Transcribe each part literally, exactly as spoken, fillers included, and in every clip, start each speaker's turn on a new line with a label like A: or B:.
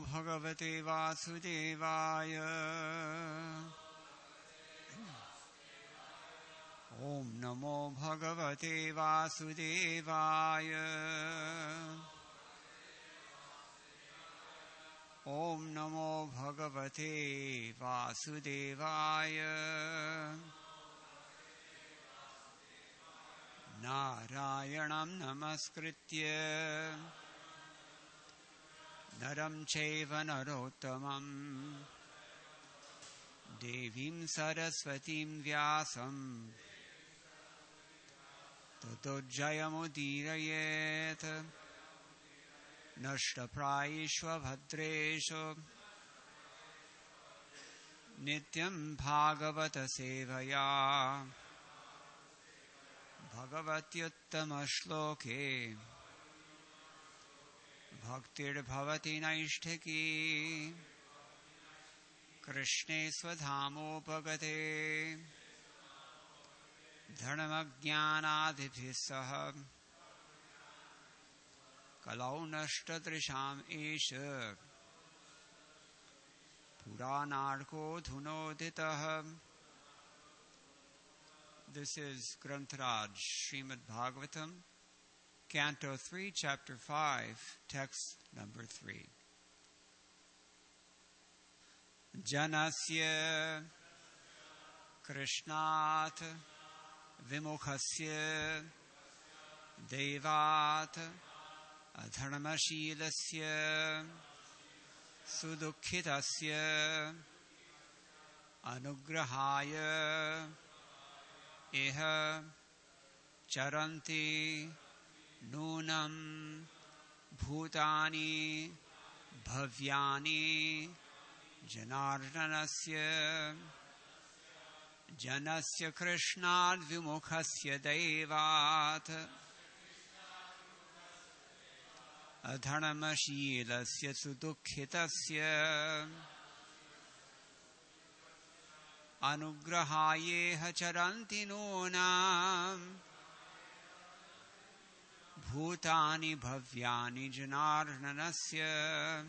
A: भगवते वासुदेवाय। ॐ नमो भगवते वासुदेवाय। ॐ नमो भगवते वासुदेवाय। नारायणं नमस्कृत्य नरं चैव नरोत्तमं देवीं सरस्वतीं व्यासं ततो जयमुदीरयेत्। नष्टप्रायेषु भद्रेषु नित्यं भागवत सेवया भगवत्युत्तमश्लोके भक्तिर्भवति नैष्ठिकी। कृष्णे स्वधामोपगते धर्मज्ञानादिभिः सह कलौ नष्टदृशाम् एष पुराणार्को धुनोदितः। This is Grantaraj, Srimad Bhagavatam, Canto three, Chapter five, Text number three. Janasya Krishnat Vimukhasya Devat Adharmashilasya Sudukhitasya Anugrahaya Eha Charanti Nunam Bhutani Bhavyani Janardanasya Janasya Krishnad Vimukhasya Devat Adharmashilasya Sudukhitasya Anugrahayeha Charanti Nunam Bhutani Bhavyani Janardanasya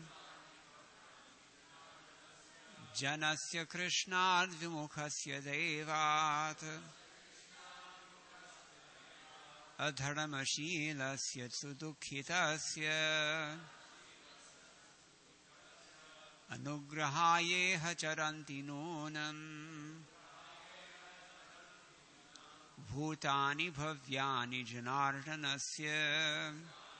A: Janasya Krishnad Vimukhasya Devat Adharmashilasya Sudukhitasya Anugrahayeha Charanti Nunam Bhutani Bhavyani Janardanasya.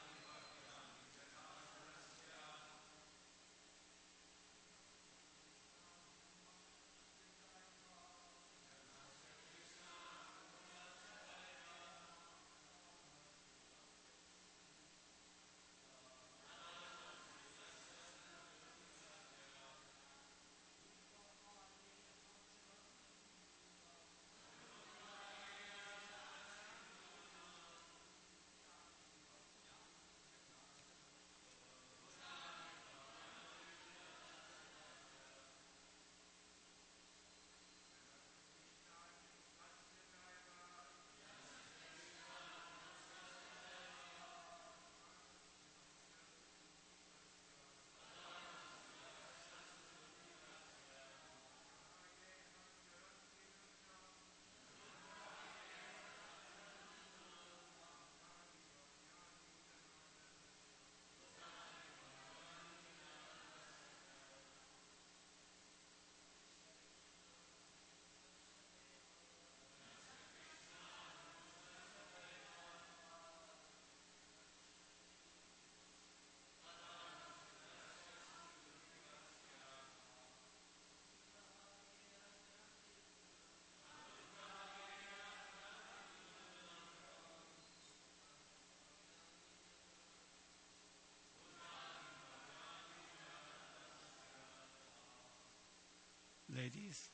A: Ladies.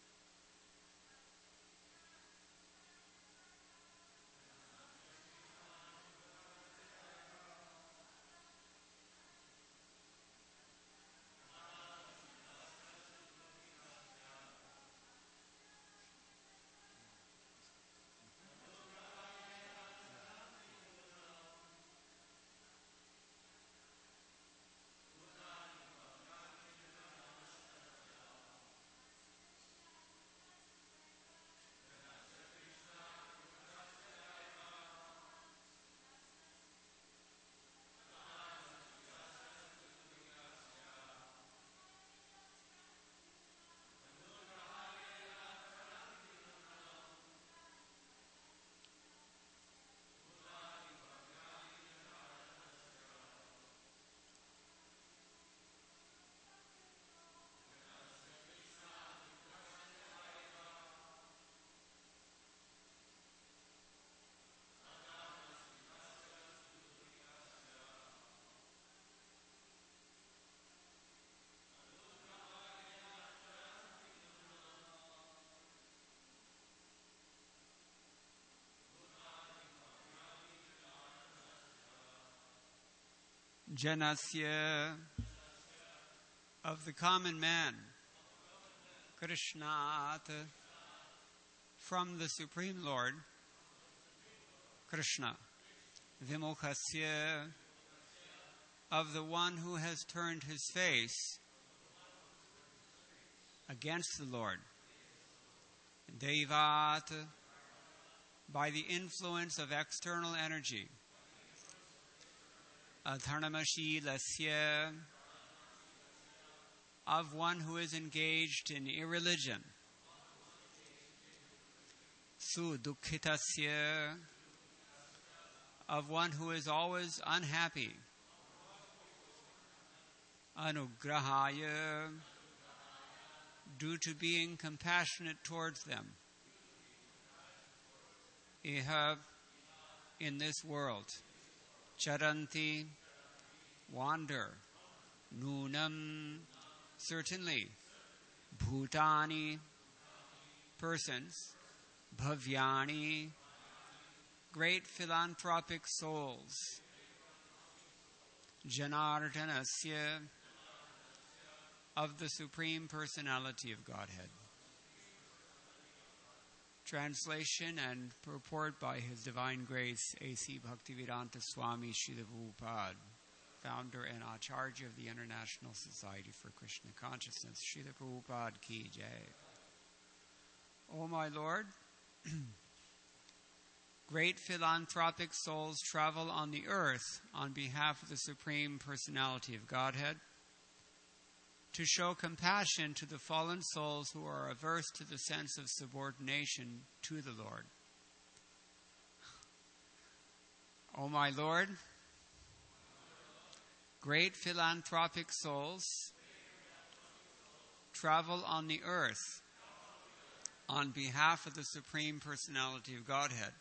A: Janasya, of the common man, Krishnat, from the Supreme Lord, Krishna, Vimukhasya, of the one who has turned his face against the Lord, Devat, by the influence of external energy, Adharnamashilasya, of one who is engaged in irreligion, Sudukhitasya, of one who is always unhappy, Anugrahaya, due to being compassionate towards them, Iha, in this world, Charanti, wander, Nunam, certainly, Bhutani, persons, Bhavyani, great philanthropic souls, Janardanasya, of the Supreme Personality of Godhead. Translation and purport by His Divine Grace, A C Bhaktivedanta Swami Srila Prabhupada, founder and Acharya of the International Society for Krishna Consciousness. Srila Prabhupada Ki Jai. O my Lord, great philanthropic souls travel on the earth on behalf of the Supreme Personality of Godhead to show compassion to the fallen souls who are averse to the sense of subordination to the Lord. O my Lord, great philanthropic souls travel on the earth on behalf of the Supreme Personality of Godhead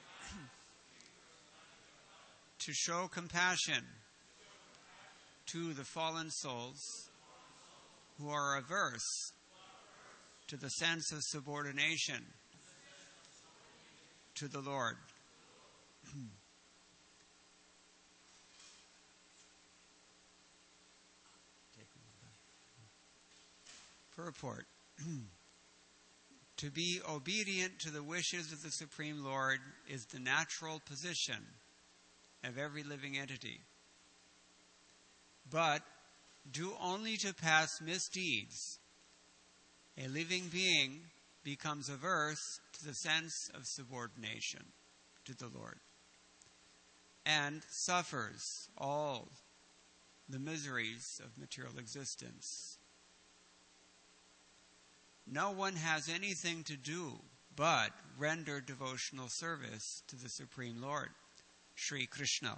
A: to show compassion to the fallen souls who are averse to the sense of subordination to the Lord. Purport. To be obedient to the wishes of the Supreme Lord is the natural position of every living entity. But due only to past misdeeds, a living being becomes averse to the sense of subordination to the Lord and suffers all the miseries of material existence. No one has anything to do but render devotional service to the Supreme Lord, Sri Krishna.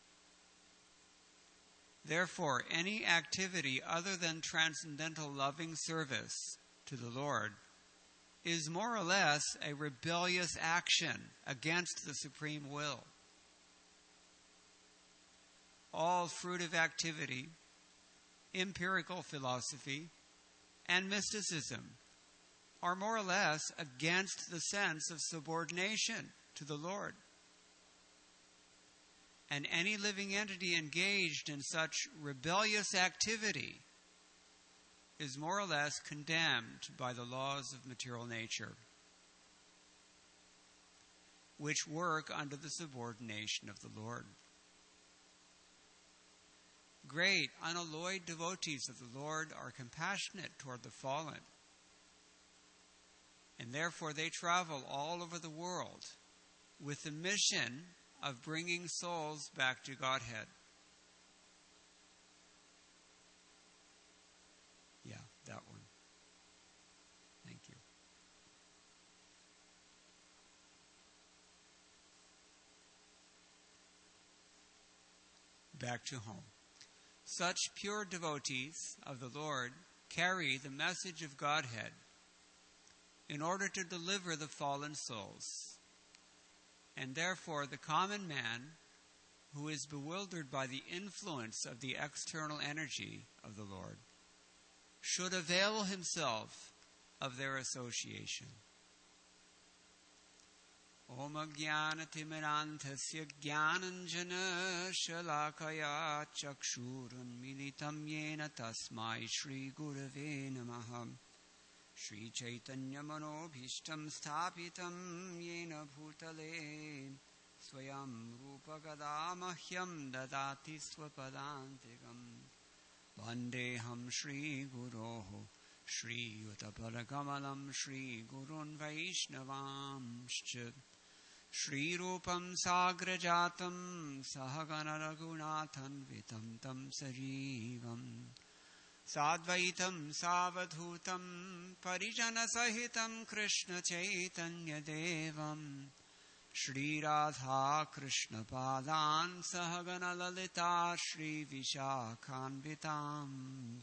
A: Therefore, any activity other than transcendental loving service to the Lord is more or less a rebellious action against the supreme will. All fruitive activity, empirical philosophy, and mysticism are more or less against the sense of subordination to the Lord. And any living entity engaged in such rebellious activity is more or less condemned by the laws of material nature, which work under the subordination of the Lord. Great, unalloyed devotees of the Lord are compassionate toward the fallen, and therefore they travel all over the world with the mission of bringing souls back to Godhead. Yeah, that one. Thank you. Back to home. Such pure devotees of the Lord carry the message of Godhead in order to deliver the fallen souls. And therefore, the common man who is bewildered by the influence of the external energy of the Lord should avail himself of their association. Om Jnanatimirantasya Jnananjana Shalakaya Chakshurunmilitam Yena Tasmai Shri Gurave Namaha Shri Chaitanya Manobhishtam Sthapitam Yena Bhutale Swayam Rupa Kadamahyam Dadati Swapadantikam Vandeham Shri Guroho Shri Yuttapalakamalam Shri Gurun Vaishnavam Shri Rupam Sagrajatam Sahagana Raghunathan Vitam Tam Sajivam Sadvaitam Savadhutam Parijana Sahitam Krishna Chaitanya Devam Shri Radha Krishna Padan Sahagana Lalita Shri Vishakhanvitam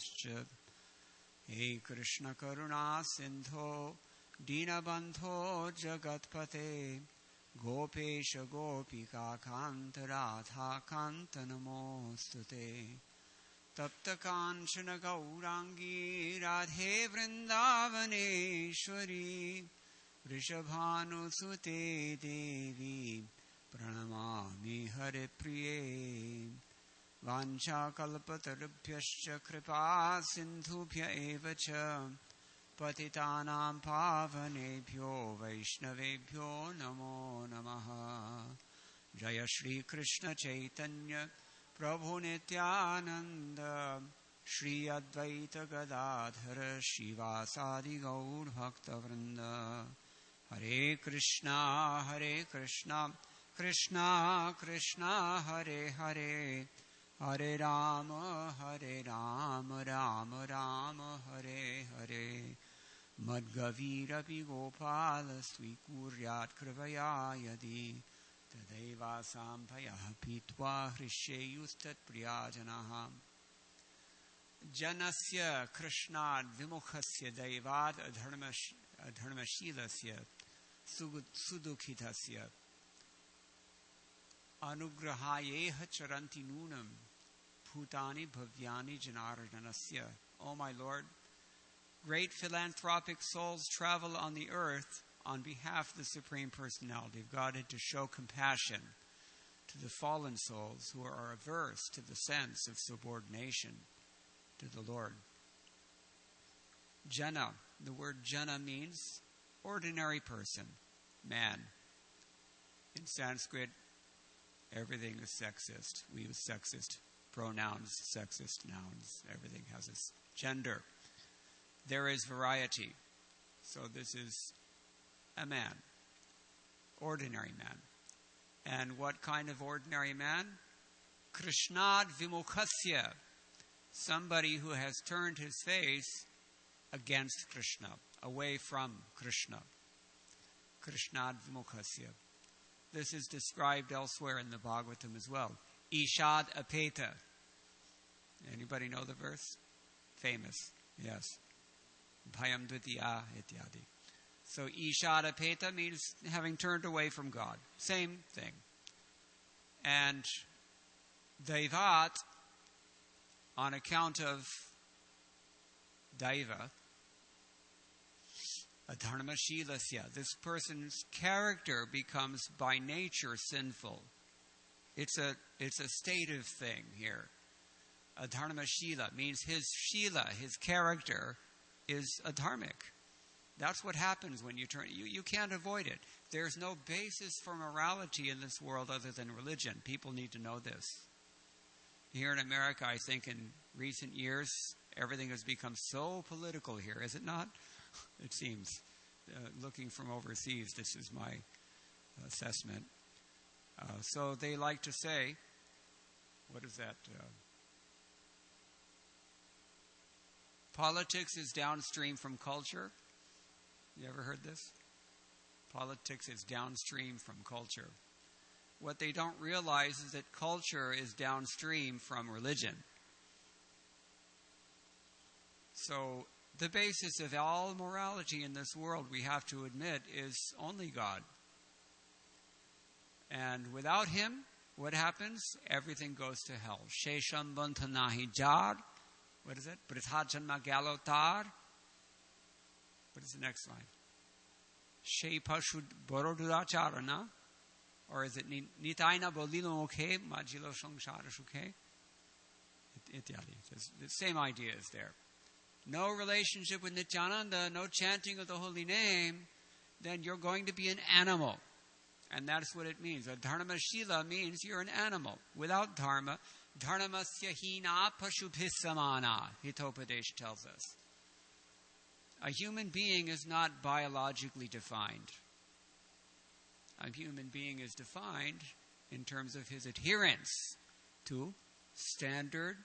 A: He Krishna Karuna Sindho Dinabandho Jagatpate Gopesha Gopika Kanta Radha Kanta Namostute Tapta Kanchana Gaurangi Radhe Vrindavaneshwari Vrishabhanu Sute Devi Pranamami Hare Priye Vancha Kalpatarubhyascha Kripa Sindhubhya Evacha Patitanam Pavanebhyo Vaishnavebhyo Namo Namaha Jaya Shri Krishna Chaitanya Prabhu Nityananda Shri Advaita Gadadhara Shivasadi Gaur Bhakta Vrinda Hare Krishna Hare Krishna Krishna Krishna Hare Hare Hare Rama Hare Rama Rama Rama Hare Hare Madgavirapi Gopala Swikuryat Krivaya Yadi Tadeva Sampayah Pitva Hrishayustat Priyajanaha Janasya Krishnad Vimukhasya Devad Adharmashilasya Sudukhitasya Anugrahayeha Charanti Nunam Bhutani Bhavyani Janarjanasya. O my Lord, great philanthropic souls travel on the earth on behalf of the Supreme Personality of Godhead to show compassion to the fallen souls who are averse to the sense of subordination to the Lord. Jana, the word jana means ordinary person, man. In Sanskrit, everything is sexist. We use sexist pronouns, sexist nouns. Everything has its gender. There is variety. So this is a man, ordinary man. And what kind of ordinary man? Krishnad Vimukhasya, somebody who has turned his face against Krishna, away from Krishna. Krishnad Vimukhasya. This is described elsewhere in the Bhagavatam as well. Ishad Apeta. Anybody know the verse? Famous. Yes. Bhayam Dvitiya Ityadi. So Ishad Apeta means having turned away from God. Same thing. And Devat, on account of Daiva, Adharmashilasya, this person's character becomes by nature sinful. It's a it's a state of thing here. Adharmashila means his shila, his character, is adharmic. That's what happens when you turn. You, you can't avoid it. There's no basis for morality in this world other than religion. People need to know this. Here in America, I think in recent years, everything has become so political here, is it not? It seems. Uh, looking from overseas, this is my assessment. Uh, so they like to say, what is that? Uh, politics is downstream from culture. You ever heard this? Politics is downstream from culture. What they don't realize is that culture is downstream from religion. So the basis of all morality in this world, we have to admit, is only God. And without Him, what happens? Everything goes to hell. Shesham bantanahi jar. What is it? Prithajanma galotar. What is the next line? Shei Pashud Boroduracharana, or is it Nitaina Bolilo Mokhe, Majilo Shongshara Shuke? The same idea is there. No relationship with Nityananda, no chanting of the holy name, then you're going to be an animal. And that's what it means. A dharma shila means you're an animal. Without dharma, dharmasya hina pashubhisamana, Hitopadesh tells us. A human being is not biologically defined. A human being is defined in terms of his adherence to standard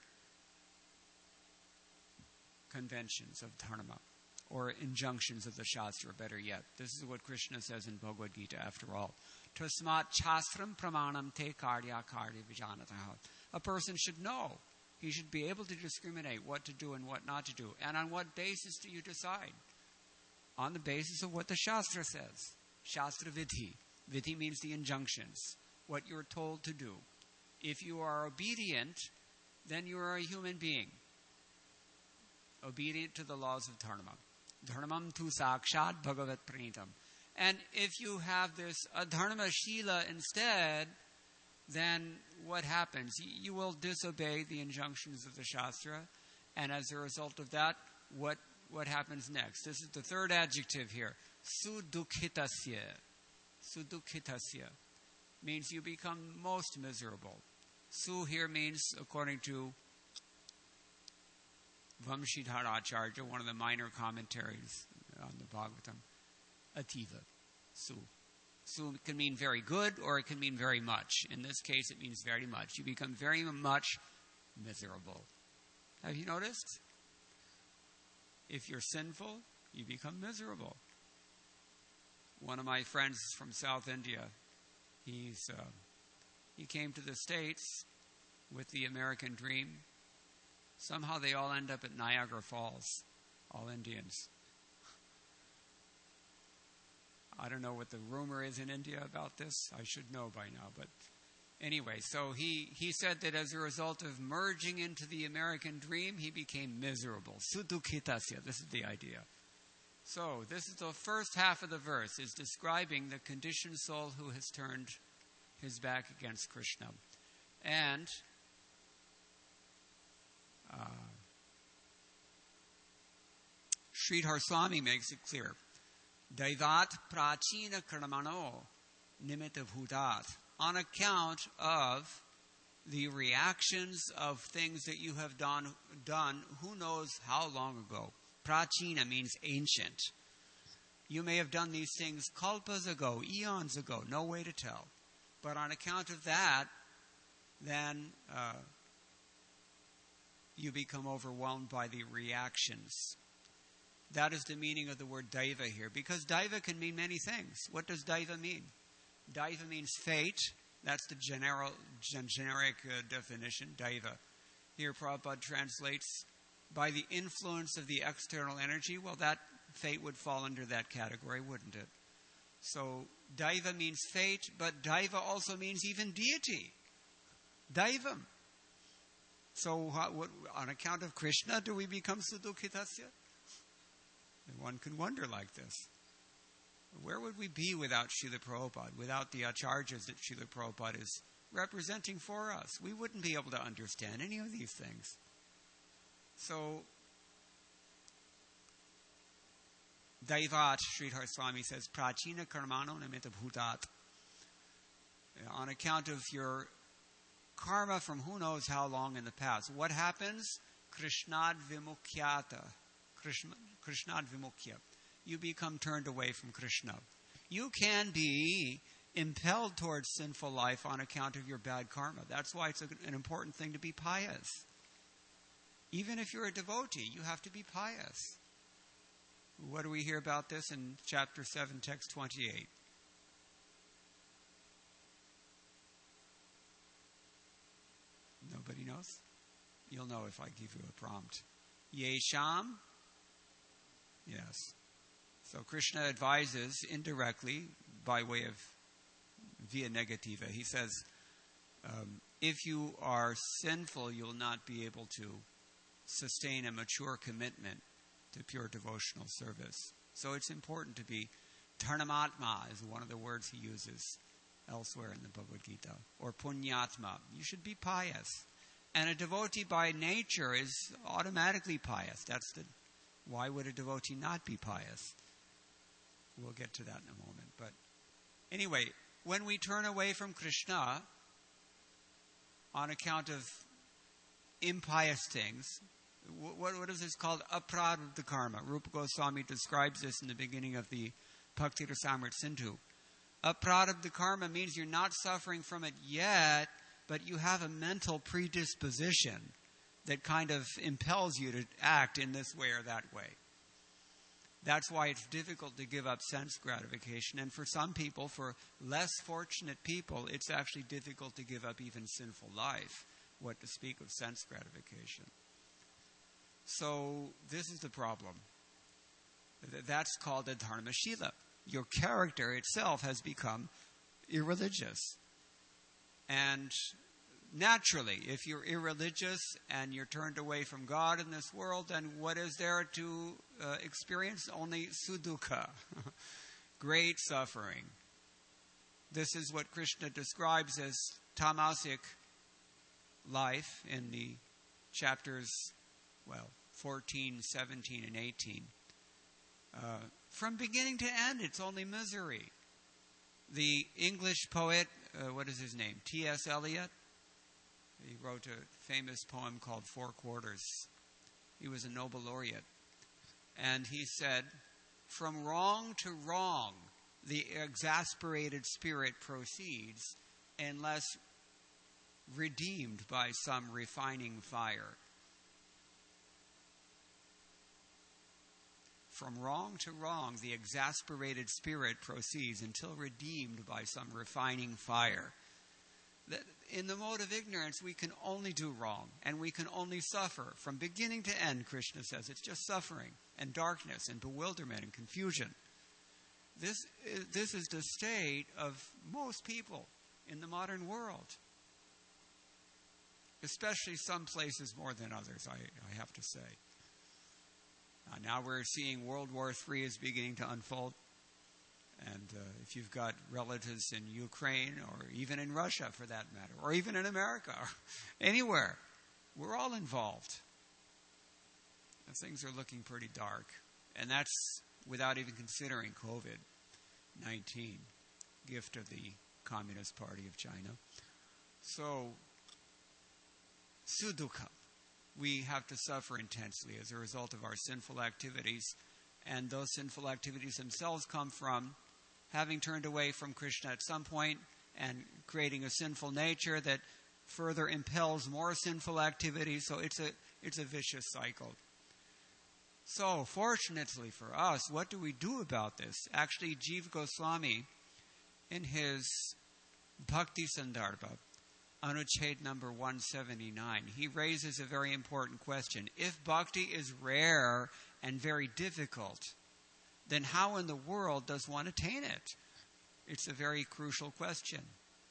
A: conventions of dharma, or injunctions of the Shastra, better yet. This is what Krishna says in Bhagavad Gita, after all. Tasmat chastram pramanam te karya karya vijanataha. A person should know. He should be able to discriminate what to do and what not to do. And on what basis do you decide? On the basis of what the Shastra says. Shastra vidhi. Vidhi means the injunctions, what you're told to do. If you are obedient, then you are a human being. Obedient to the laws of dharma. Dharmam tu sakshat bhagavat pranitam. And if you have this adharma shila instead, then what happens? You will disobey the injunctions of the Shastra, and as a result of that, what, what happens next? This is the third adjective here. Sudukhitasya. Sudukhitasya means you become most miserable. Su here means, according to Vamshidhara Acharya, one of the minor commentaries on the Bhagavatam, Ativa, Su. Su can mean very good, or it can mean very much. In this case, it means very much. You become very much miserable. Have you noticed? If you're sinful, you become miserable. One of my friends from South India, he's uh, he came to the States with the American dream. Somehow they all end up at Niagara Falls, all Indians. I don't know what the rumor is in India about this. I should know by now. But anyway, so he, he said that as a result of merging into the American dream, he became miserable. Sudukhitasya, this is the idea. So this is the first half of the verse, is describing the conditioned soul who has turned his back against Krishna. And Uh, Sridhar Swami makes it clear. Daivat prachina karmano nimitta bhutat. On account of the reactions of things that you have done, done, who knows how long ago. Prachina means ancient. You may have done these things kalpas ago, eons ago, no way to tell. But on account of that, then uh, you become overwhelmed by the reactions. That is the meaning of the word daiva here, because daiva can mean many things. What does daiva mean? Daiva means fate. That's the general, generic uh, definition, daiva. Here Prabhupada translates, by the influence of the external energy. Well, that fate would fall under that category, wouldn't it? So daiva means fate, but daiva also means even deity. Daivam. So what, what, on account of Krishna, do we become Sudukhitasya? And one can wonder like this. Where would we be without Srila Prabhupada, without the acharyas that Srila Prabhupada is representing for us? We wouldn't be able to understand any of these things. So, Daivat, Sridhar Swami says, Prachina karmano nimitta bhutat. On account of your karma from who knows how long in the past. What happens? Krishnad vimukhyata. Krishna, Krishnad vimukya. You become turned away from Krishna. You can be impelled towards sinful life on account of your bad karma. That's why it's a, an important thing to be pious. Even if you're a devotee, you have to be pious. What do we hear about this in chapter seven, text twenty-eight? Nobody knows? You'll know if I give you a prompt. Yesham? Yes. So Krishna advises indirectly by way of via negativa. He says, um, if you are sinful, you'll not be able to sustain a mature commitment to pure devotional service. So it's important to be Dharmatma is one of the words he uses elsewhere in the Bhagavad Gita. Or punyatma. You should be pious. And a devotee by nature is automatically pious. That's the... Why would a devotee not be pious? We'll get to that in a moment. But anyway, when we turn away from Krishna on account of impious things, what, what is this called? Aprarabdha karma. Rupa Goswami describes this in the beginning of the Bhakti Rasamrita Sindhu. Aprarabdha karma means you're not suffering from it yet, but you have a mental predisposition that kind of impels you to act in this way or that way. That's why it's difficult to give up sense gratification. And for some people, for less fortunate people, it's actually difficult to give up even sinful life, what to speak of sense gratification. So this is the problem. That's called a dharmashila. Your character itself has become irreligious. And naturally, if you're irreligious and you're turned away from God in this world, then what is there to uh, experience? Only sudukha, great suffering. This is what Krishna describes as tamasic life in the chapters, well, fourteen, seventeen, and eighteen. Uh, from beginning to end, it's only misery. The English poet, uh, what is his name? T S Eliot. He wrote a famous poem called Four Quarters. He was a Nobel laureate. And he said, from wrong to wrong, the exasperated spirit proceeds unless redeemed by some refining fire. From wrong to wrong, the exasperated spirit proceeds until redeemed by some refining fire. In the mode of ignorance, we can only do wrong, and we can only suffer. From beginning to end, Krishna says, it's just suffering, and darkness, and bewilderment, and confusion. This is, this is the state of most people in the modern world. Especially some places more than others, I, I have to say. Uh, now we're seeing World War Three is beginning to unfold. And uh, if you've got relatives in Ukraine, or even in Russia for that matter, or even in America, or anywhere, we're all involved. And things are looking pretty dark. And that's without even considering covid nineteen, gift of the Communist Party of China. So, sudukha. We have to suffer intensely as a result of our sinful activities. And those sinful activities themselves come from having turned away from Krishna at some point and creating a sinful nature that further impels more sinful activities. So it's a it's a vicious cycle. So fortunately for us, what do we do about this? Actually, Jiva Goswami, in his Bhakti Sandarbha, Anuched number one seventy-nine, he raises a very important question. If bhakti is rare and very difficult, then how in the world does one attain it? It's a very crucial question.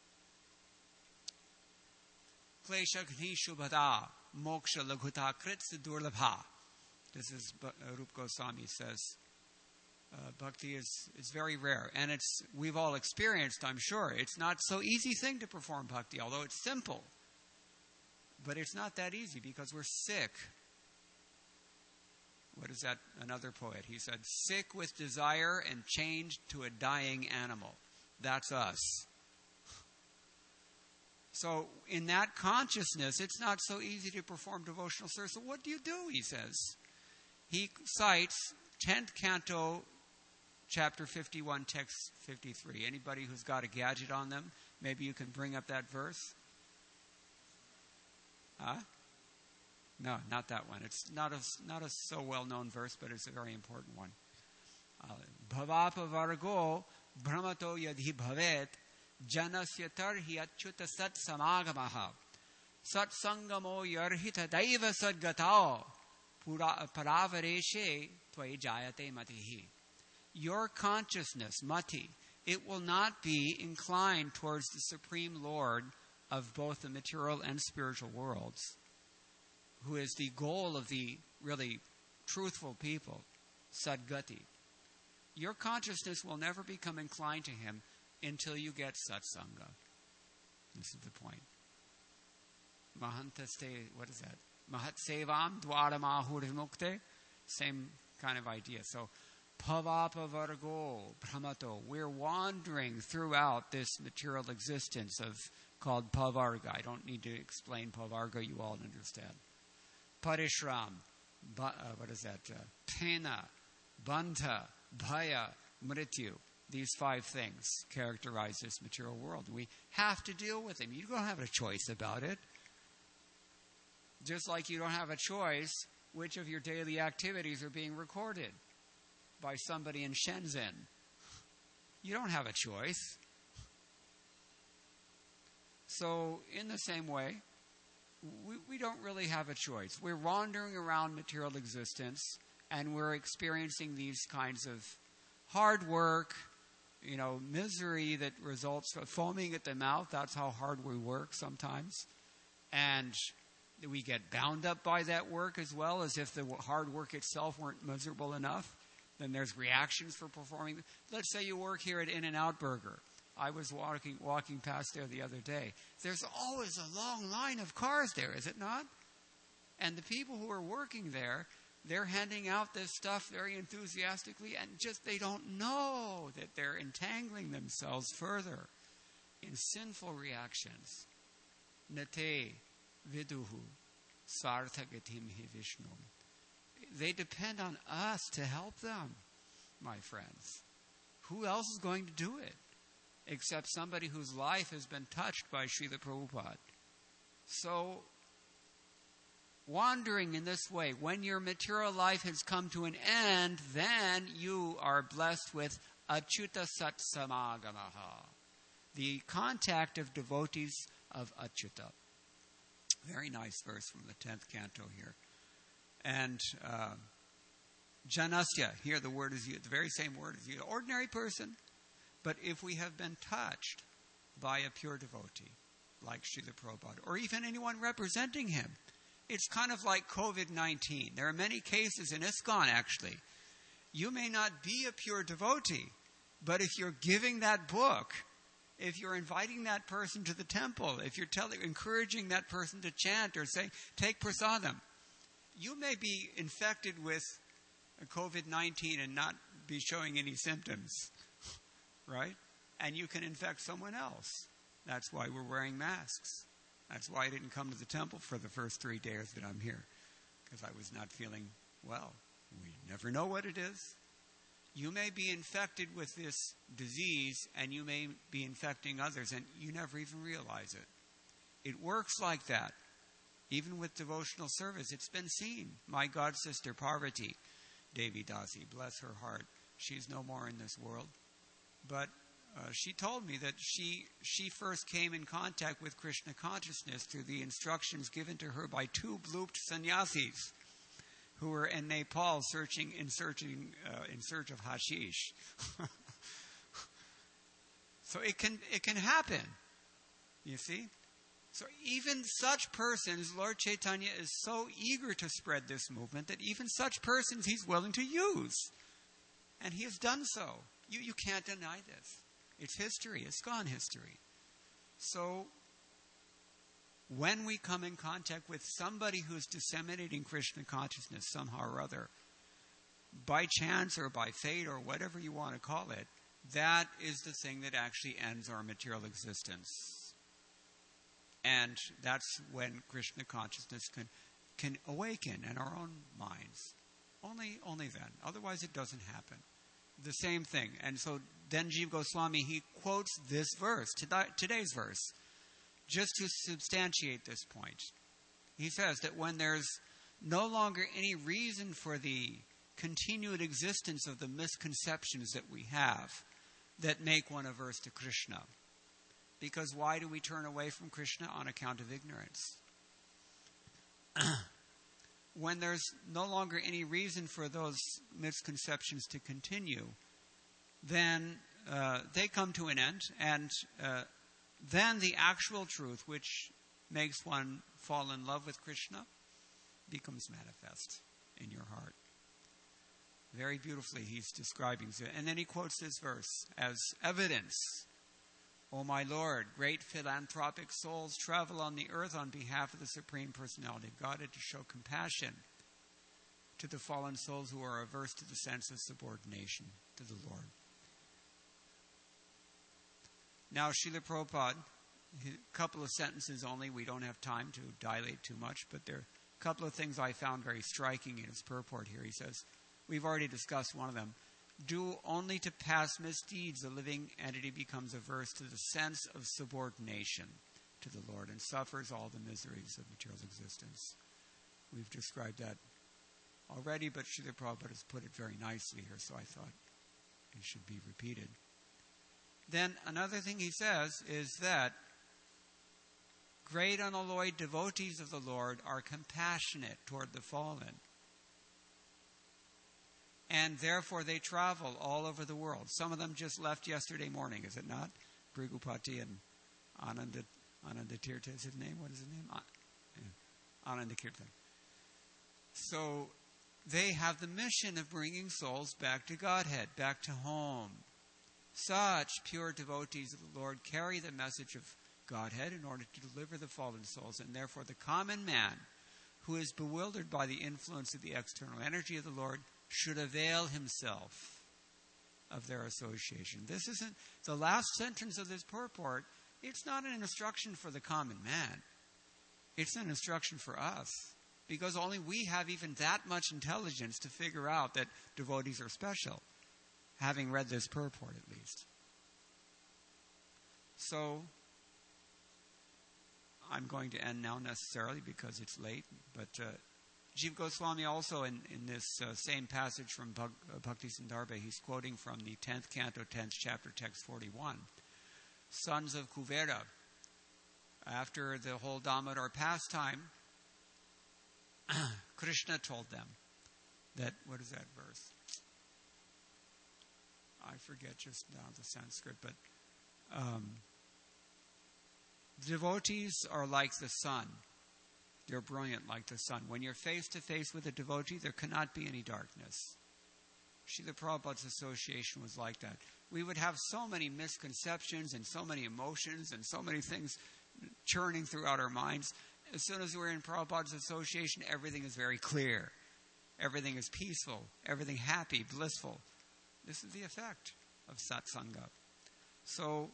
A: Klesha gni shubhada moksha laghuta kritsa durlabha. This is uh, Rupa Goswami says. Uh, bhakti is, is very rare. And it's we've all experienced, I'm sure. It's not so easy thing to perform bhakti, although it's simple. But it's not that easy because we're sick. What is that? Another poet. He said, sick with desire and changed to a dying animal. That's us. So in that consciousness, it's not so easy to perform devotional service. So what do you do, he says? He cites tenth canto, chapter fifty-one, text fifty-three. Anybody who's got a gadget on them, maybe you can bring up that verse? Huh? No, not that one. It's not a, not a so well-known verse, but it's a very important one. Bhavapa vargo brahmato yadhi bhavet janasya tarhi achyuta sat samagamaha sat sangamo yarhita daiva sadgatao paravareshe tvai jayate matihi. Your consciousness, mati, it will not be inclined towards the Supreme Lord of both the material and spiritual worlds, who is the goal of the really truthful people, sadgati. Your consciousness will never become inclined to him until you get satsanga. This is the point. Mahantaste, what is that? Mahatsevam dvaramahurvimukte. Same kind of idea. So, pavapa vargo brahmato. We're wandering throughout this material existence of called pavarga. I don't need to explain pavarga. You all understand. Parishram. Ba, uh, what is that? Uh, pena, banta, bhaya, mrityu. These five things characterize this material world. We have to deal with them. You don't have a choice about it. Just like you don't have a choice which of your daily activities are being recorded by somebody in Shenzhen. You don't have a choice. So, in the same way, we, we don't really have a choice. We're wandering around material existence, and we're experiencing these kinds of hard work, you know, misery that results from foaming at the mouth. That's how hard we work sometimes. And we get bound up by that work as well, as if the hard work itself weren't miserable enough. Then there's reactions for performing. Let's say you work here at In-N-Out Burger. I was walking walking past there the other day. There's always a long line of cars there, is it not? And the people who are working there, they're handing out this stuff very enthusiastically, and just they don't know that they're entangling themselves further in sinful reactions. Nate viduhu sarthagatim hi Vishnu. They depend on us to help them, my friends. Who else is going to do it except somebody whose life has been touched by Srila Prabhupada? So, wandering in this way, when your material life has come to an end, then you are blessed with Achyuta Satsamagamaha, the contact of devotees of Achyuta. Very nice verse from the tenth canto here. And uh, Janasya, here the word is used, the very same word is used, ordinary person. But if we have been touched by a pure devotee, like Srila Prabhupada, or even anyone representing him, it's kind of like covid nineteen. There are many cases in ISKCON, actually. You may not be a pure devotee, but if you're giving that book, if you're inviting that person to the temple, if you're telling, encouraging that person to chant or say, take prasadam, you may be infected with covid nineteen and not be showing any symptoms, right? And you can infect someone else. That's why we're wearing masks. That's why I didn't come to the temple for the first three days that I'm here, because I was not feeling well. We never know what it is. You may be infected with this disease, and you may be infecting others, and you never even realize it. It works like that. Even with devotional service, it's been seen. My god sister Parvati, Devi Dasi, bless her heart, she's no more in this world. But uh, she told me that she she first came in contact with Krishna consciousness through the instructions given to her by two blooped sannyasis who were in Nepal searching in searching uh, in search of hashish. So it can it can happen. You see? So even such persons, Lord Chaitanya is so eager to spread this movement that even such persons he's willing to use. And he has done so. You, you can't deny this. It's history. It's gone history. So when we come in contact with somebody who's disseminating Krishna consciousness somehow or other, by chance or by fate or whatever you want to call it, that is the thing that actually ends our material existence. And that's when Krishna consciousness can can awaken in our own minds. Only only then. Otherwise it doesn't happen. The same thing. And so then Jiva Goswami, he quotes this verse, today's verse, just to substantiate this point. He says that when there's no longer any reason for the continued existence of the misconceptions that we have that make one averse to Krishna. Because why do we turn away from Krishna? On account of ignorance. When there's no longer any reason for those misconceptions to continue, then uh, they come to an end, and uh, then the actual truth, which makes one fall in love with Krishna, becomes manifest in your heart. Very beautifully he's describing it. And then he quotes this verse as evidence. O my Lord, great philanthropic souls travel on the earth on behalf of the Supreme Personality of Godhead to show compassion to the fallen souls who are averse to the sense of subordination to the Lord. Now, Srila Prabhupada, a couple of sentences only, we don't have time to dilate too much, but there are a couple of things I found very striking in his purport here. He says, we've already discussed one of them. Due only to past misdeeds, the living entity becomes averse to the sense of subordination to the Lord and suffers all the miseries of material existence. We've described that already, but Srila Prabhupada has put it very nicely here, so I thought it should be repeated. Then another thing he says is that great unalloyed devotees of the Lord are compassionate toward the fallen. And therefore they travel all over the world. Some of them just left yesterday morning, is it not? Brigupati and Ananda, Ananda Tirtha is his name? What is his name? Ah, yeah. Ananda Kirtan. So they have the mission of bringing souls back to Godhead, back to home. Such pure devotees of the Lord carry the message of Godhead in order to deliver the fallen souls, and therefore the common man who is bewildered by the influence of the external energy of the Lord should avail himself of their association. This isn't the last sentence of this purport. It's not an instruction for the common man. It's an instruction for us, because only we have even that much intelligence to figure out that devotees are special, having read this purport at least. So, I'm going to end now necessarily because it's late, but uh, Jiva Goswami also in, in this uh, same passage from Bhak- uh, Bhakti Sandarbha, he's quoting from the tenth canto, tenth chapter, text forty-one. Sons of Kuvera, after the whole Damodar pastime, Krishna told them that, what is that verse? I forget just now the Sanskrit, but um, devotees are like the sun. They're brilliant like the sun. When you're face to face with a devotee, there cannot be any darkness. Srila Prabhupada's association was like that. We would have so many misconceptions and so many emotions and so many things churning throughout our minds. As soon as we're in Prabhupada's association, everything is very clear. Everything is peaceful. Everything happy, blissful. This is the effect of satsanga. So,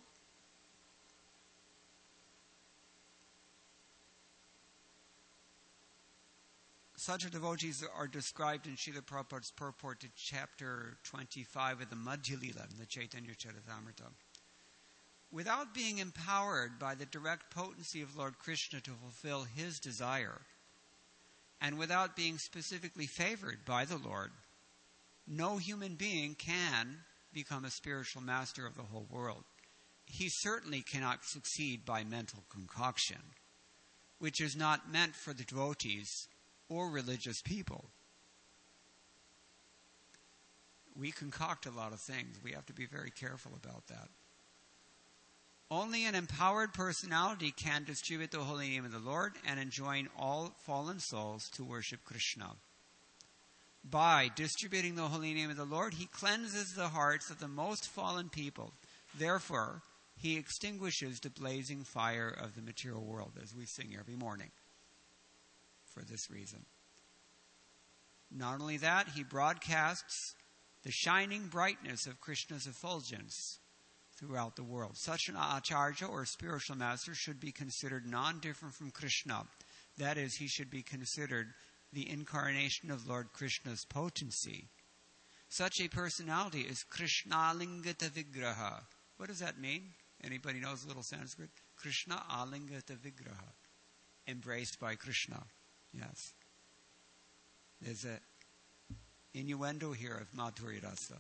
A: such devotees are described in Srila Prabhupada's purport to chapter twenty-five of the Madhya Lila in the Chaitanya Charitamrita. Without being empowered by the direct potency of Lord Krishna to fulfill his desire, and without being specifically favored by the Lord, no human being can become a spiritual master of the whole world. He certainly cannot succeed by mental concoction, which is not meant for the devotees or religious people. We concoct a lot of things. We have to be very careful about that. Only an empowered personality can distribute the holy name of the Lord and enjoin all fallen souls to worship Krishna. By distributing the holy name of the Lord, he cleanses the hearts of the most fallen people. Therefore, he extinguishes the blazing fire of the material world, as we sing every morning, for this reason. Not only that, he broadcasts the shining brightness of Krishna's effulgence throughout the world. Such an acharya or spiritual master should be considered non-different from Krishna. That is, he should be considered the incarnation of Lord Krishna's potency. Such a personality is Krishna Alingata Vigraha. What does that mean? Anybody knows a little Sanskrit? Krishna Alingata Vigraha. Embraced by Krishna. Yes. There's an innuendo here of Madhurya Rasa.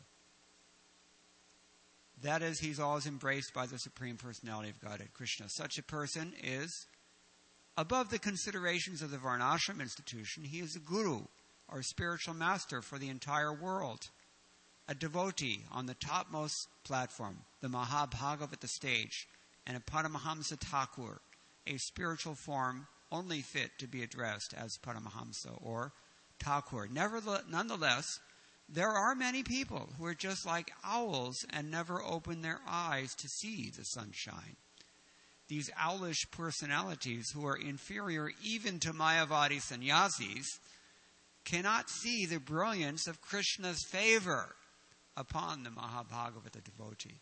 A: That is, he's always embraced by the Supreme Personality of Godhead, Krishna. Such a person is above the considerations of the Varnashram institution. He is a guru, or spiritual master for the entire world. A devotee on the topmost platform, the Mahabhagavata stage, and a Paramahamsa Thakur, a spiritual form only fit to be addressed as Paramahamsa or Thakur. Nevertheless, nonetheless, There are many people who are just like owls and never open their eyes to see the sunshine. These owlish personalities, who are inferior even to Mayavadi sannyasis, cannot see the brilliance of Krishna's favor upon the Mahabhagavata devotee.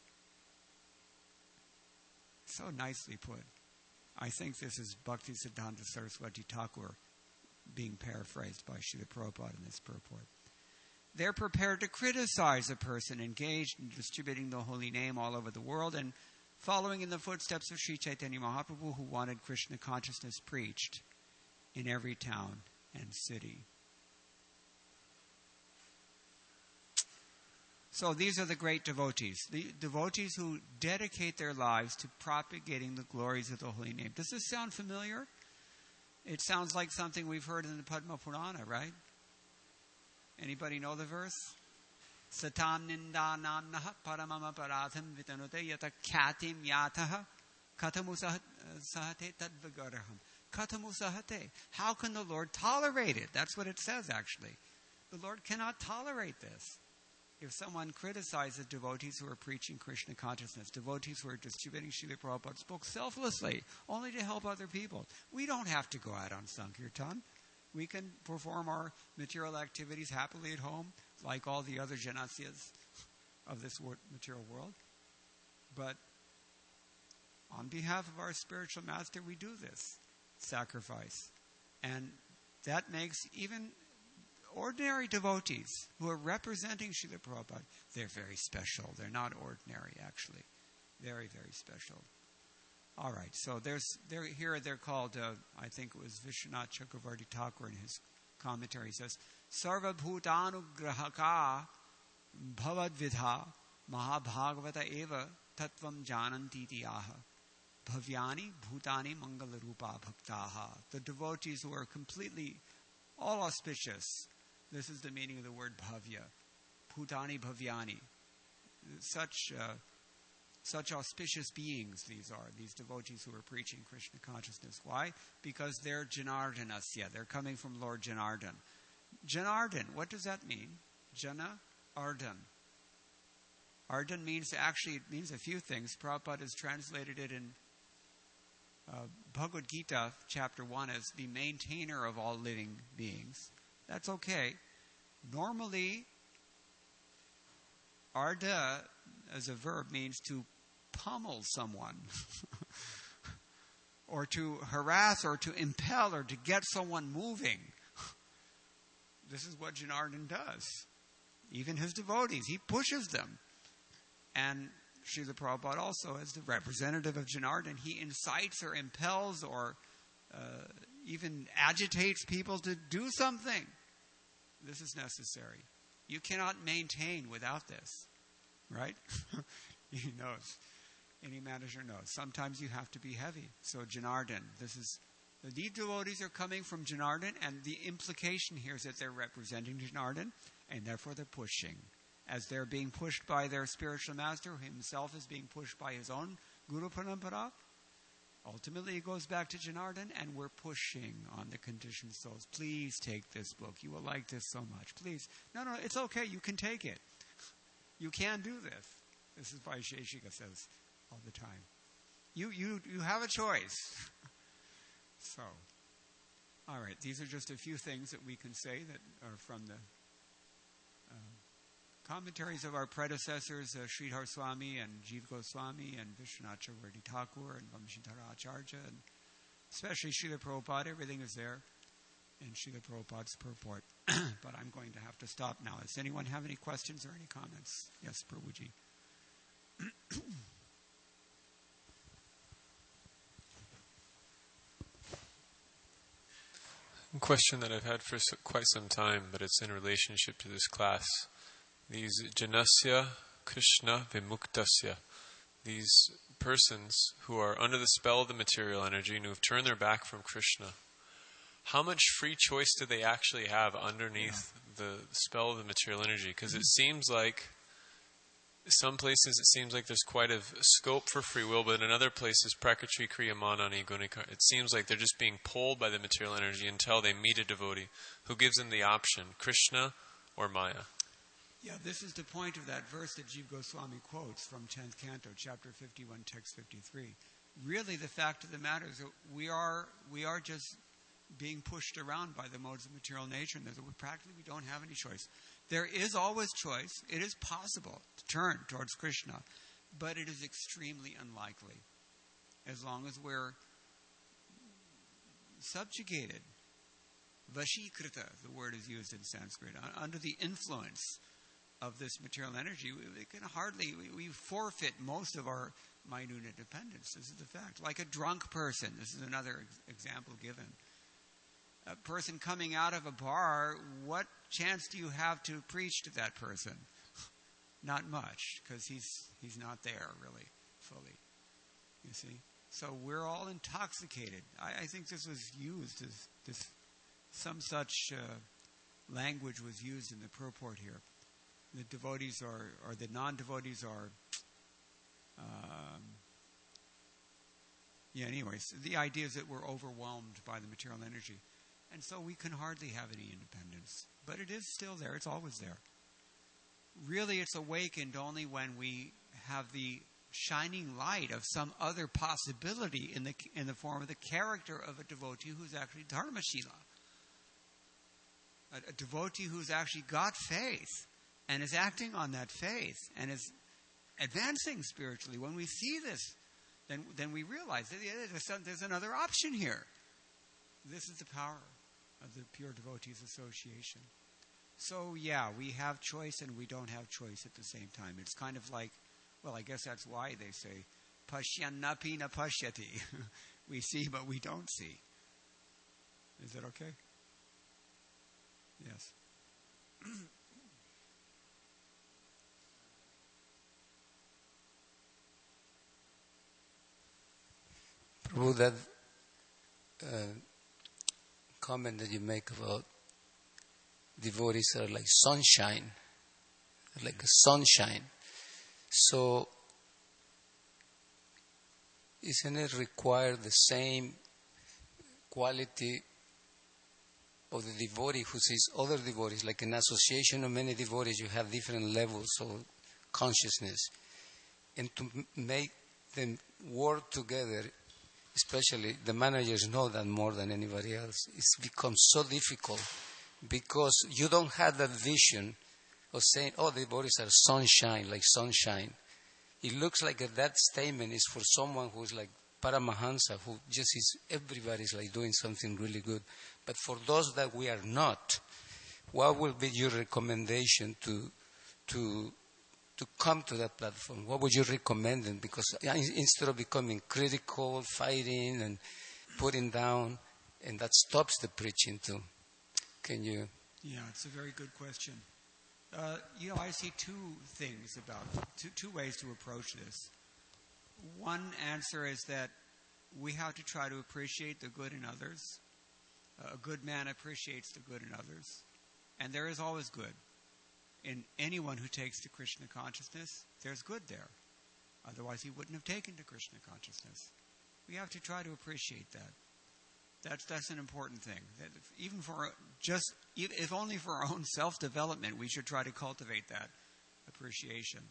A: So nicely put. I think this is Bhaktisiddhanta Saraswati Thakur being paraphrased by Srila Prabhupada in this purport. They're prepared to criticize a person engaged in distributing the holy name all over the world and following in the footsteps of Sri Chaitanya Mahaprabhu, who wanted Krishna consciousness preached in every town and city. So these are the great devotees, the devotees who dedicate their lives to propagating the glories of the holy name. Does this sound familiar? It sounds like something we've heard in the Padma Purana, right? Anybody know the verse? Satam nindanamnaha paramama paradham vitanute yata kyatim yataha katamu sahate tadvagaraham. Katamu sahate. How can the Lord tolerate it? That's what it says, actually. The Lord cannot tolerate this. If someone criticizes devotees who are preaching Krishna consciousness, devotees who are distributing Srila Prabhupada's books selflessly, only to help other people, we don't have to go out on Sankirtan. We can perform our material activities happily at home, like all the other janasyas of this material world. But on behalf of our spiritual master, we do this sacrifice. And that makes even ordinary devotees who are representing Srila Prabhupada, they're very special. They're not ordinary, actually. Very, very special. All right, so there's they're, here they're called, uh, I think it was Vishwanath Chakravarti Thakur in his commentary. He says, Sarva Bhutanugrahaka Bhavadvidha Mahabhagavata Eva Tattvam Jananti Diyaha Bhavyani Bhutani Mangalarupa Bhaktaha. The devotees who are completely all auspicious. This is the meaning of the word bhavya. Bhutani Bhavyani. Such uh, such auspicious beings these are, these devotees who are preaching Krishna consciousness. Why? Because they're Janardanasya. They're coming from Lord Janardhan. Janardhan, what does that mean? Jana Ardhan. Ardhan means, actually, it means a few things. Prabhupada has translated it in uh, Bhagavad Gita, chapter one, as the maintainer of all living beings. That's okay. Normally, Ardha, as a verb, means to pummel someone or to harass or to impel or to get someone moving. This is what Janardhan does. Even his devotees, he pushes them. And Srila Prabhupada also, as the representative of Janardhan, he incites or impels or uh, even agitates people to do something. This is necessary. You cannot maintain without this. Right? He knows. Any manager knows. Sometimes you have to be heavy. So Janardhan, this is, these devotees are coming from Janardhan, and the implication here is that they're representing Janardhan, and therefore they're pushing. As they're being pushed by their spiritual master, who himself is being pushed by his own Guru Parampara, ultimately it goes back to Janardhan, and we're pushing on the conditioned souls. Please take this book. You will like this so much. Please. No, no, it's okay. You can take it. You can do this. This is why Sheshika says all the time. You you you have a choice. So, all right. These are just a few things that we can say that are from the uh, commentaries of our predecessors, uh, Sridhar Swami and Jiva Goswami and Vishwanath Chakravarti Thakur and Vamshidhara Acharya, and especially Srila Prabhupada. Everything is there in Srila Prabhupada's purport. But I'm going to have to stop now. Does anyone have any questions or any comments? Yes, Prabhuji.
B: A question that I've had for quite some time, but it's in relationship to this class. These Janasya Krishna Vimuktasya, these persons who are under the spell of the material energy and who have turned their back from Krishna, how much free choice do they actually have underneath yeah. the spell of the material energy? Because it seems like some places it seems like there's quite a scope for free will, but in other places, prakritri kriya manani gunika, it seems like they're just being pulled by the material energy until they meet a devotee who gives them the option, Krishna or Maya.
A: Yeah, this is the point of that verse that Jiva Goswami quotes from tenth Canto, chapter fifty-one, text fifty-three. Really, the fact of the matter is that we are we are just being pushed around by the modes of material nature, and that we practically we don't have any choice. There is always choice. It is possible to turn towards Krishna, but it is extremely unlikely as long as we're subjugated. Vashikrita, the word is used in Sanskrit, under the influence of this material energy, we, we can hardly, we, we forfeit most of our minute independence. This is the fact. Like a drunk person, this is another ex- example given. A person coming out of a bar, what chance do you have to preach to that person? Not much, because he's he's not there really fully. You see? So we're all intoxicated. I, I think this was used as this some such uh, language was used in the purport here. The devotees are, or the non-devotees are, um, yeah, anyways, the idea is that we're overwhelmed by the material energy. And so we can hardly have any independence. But it is still there. It's always there. Really, it's awakened only when we have the shining light of some other possibility in the in the form of the character of a devotee who's actually dharmashila. A, a devotee who's actually got faith and is acting on that faith and is advancing spiritually. When we see this, then then we realize that yeah, there's, some, there's another option here. This is the power of the Pure Devotees Association. So, yeah, we have choice and we don't have choice at the same time. It's kind of like, well, I guess that's why they say, Pashyannapi na pashyati. We see, but we don't see. Is that okay? Yes.
C: Prabhu, that uh, comment that you make about devotees are like sunshine, like a sunshine. So, isn't it required the same quality of the devotee who sees other devotees? Like an association of many devotees, you have different levels of consciousness. And to make them work together, especially the managers know that more than anybody else, it's become so difficult because you don't have that vision of saying, oh, the devotees are sunshine, like sunshine. It looks like that statement is for someone who's like Paramahansa, who just is, everybody's like doing something really good. But for those that we are not, what will be your recommendation to to to come to that platform? What would you recommend them? Because instead of becoming critical, fighting, and putting down, and that stops the preaching too. Can you?
A: Yeah, it's a very good question. Uh, you know, I see two things about, two, two ways to approach this. One answer is that we have to try to appreciate the good in others. Uh, a good man appreciates the good in others. And there is always good. In anyone who takes to Krishna consciousness, there's good there. Otherwise, he wouldn't have taken to Krishna consciousness. We have to try to appreciate that. That's that's an important thing. That if, even for just, if only for our own self-development, we should try to cultivate that appreciation.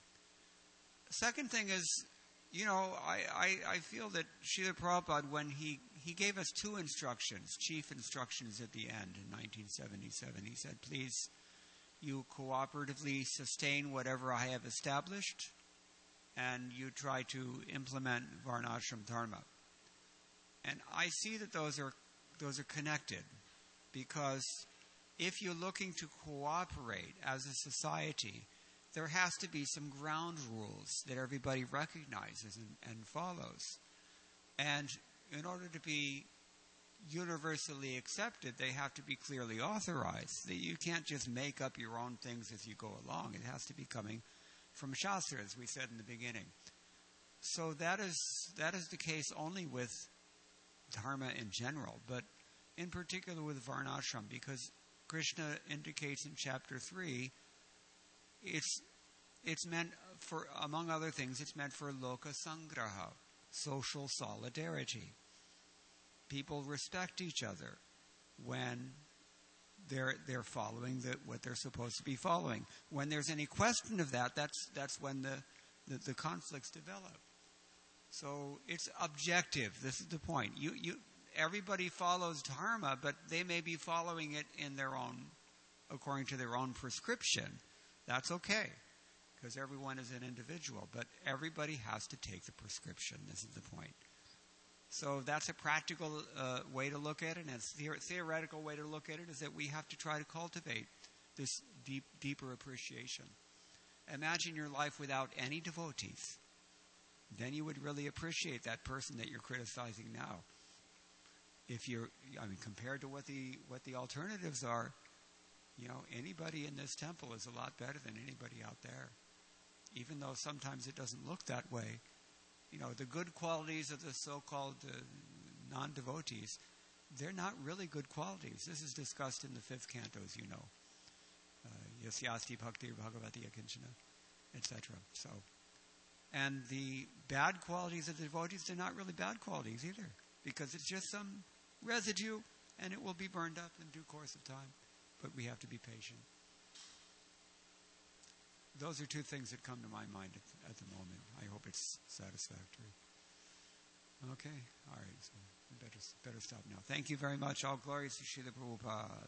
A: Second thing is, you know, I, I, I feel that Srila Prabhupada, when he, he gave us two instructions, chief instructions at the end in nineteen seventy-seven, he said, please, you cooperatively sustain whatever I have established, and you try to implement Varnashram Dharma. And I see that those are those are connected, because if you're looking to cooperate as a society, there has to be some ground rules that everybody recognizes and, and follows. And in order to be universally accepted, they have to be clearly authorized. That you can't just make up your own things as you go along. It has to be coming from Shastra, as we said in the beginning. So that is that is the case only with Dharma in general, but in particular with Varnashram, because Krishna indicates in chapter three, it's it's meant for, among other things, it's meant for loka sangraha, social solidarity. People respect each other when they're they're following the, what they're supposed to be following. When there's any question of that, that's that's when the, the, the conflicts develop. So it's objective. This is the point. You you everybody follows dharma, but they may be following it in their own, according to their own prescription. That's okay, because everyone is an individual. But everybody has to take the prescription. This is the point. So that's a practical uh, way to look at it, and a theor- theoretical way to look at it is that we have to try to cultivate this deep, deeper appreciation. Imagine your life without any devotees. Then you would really appreciate that person that you're criticizing now. If you're, I mean, compared to what the what the alternatives are, you know, anybody in this temple is a lot better than anybody out there. Even though sometimes it doesn't look that way. You know, the good qualities of the so-called uh, non-devotees, they're not really good qualities. This is discussed in the fifth canto, as you know. Yasyasti bhaktir bhagavati akinchana, et cetera. So, and the bad qualities of the devotees, they're not really bad qualities either, because it's just some residue, and it will be burned up in due course of time. But we have to be patient. Those are two things that come to my mind at, at the moment. I hope it's satisfactory. Okay, all right. So we better better stop now. Thank you very much. All glories to Srila Prabhupada.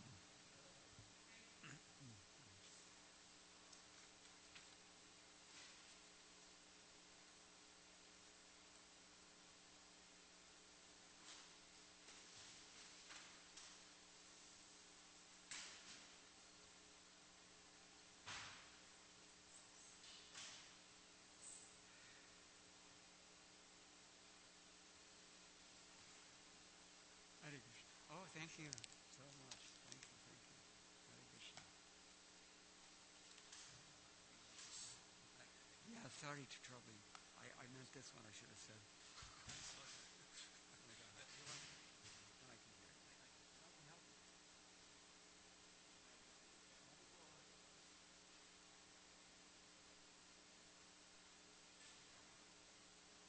A: Oh, thank you so much. Thank you, thank you. Hare Krishna. Yeah, sorry to trouble you. I, I meant this one, I should have said.